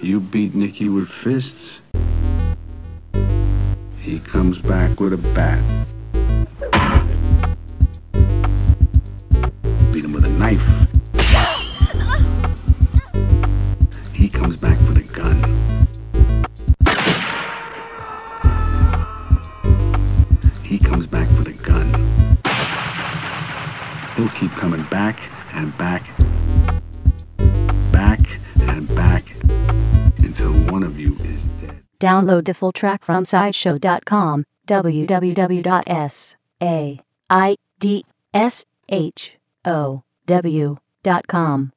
You beat Nicky with fists. He comes back with a bat. Beat him with a knife. He comes back with a gun. He comes back with a gun. He'll keep coming back and back, back and back, until one of you is dead. Download the full track from Sideshow.com, www.sideshow.com.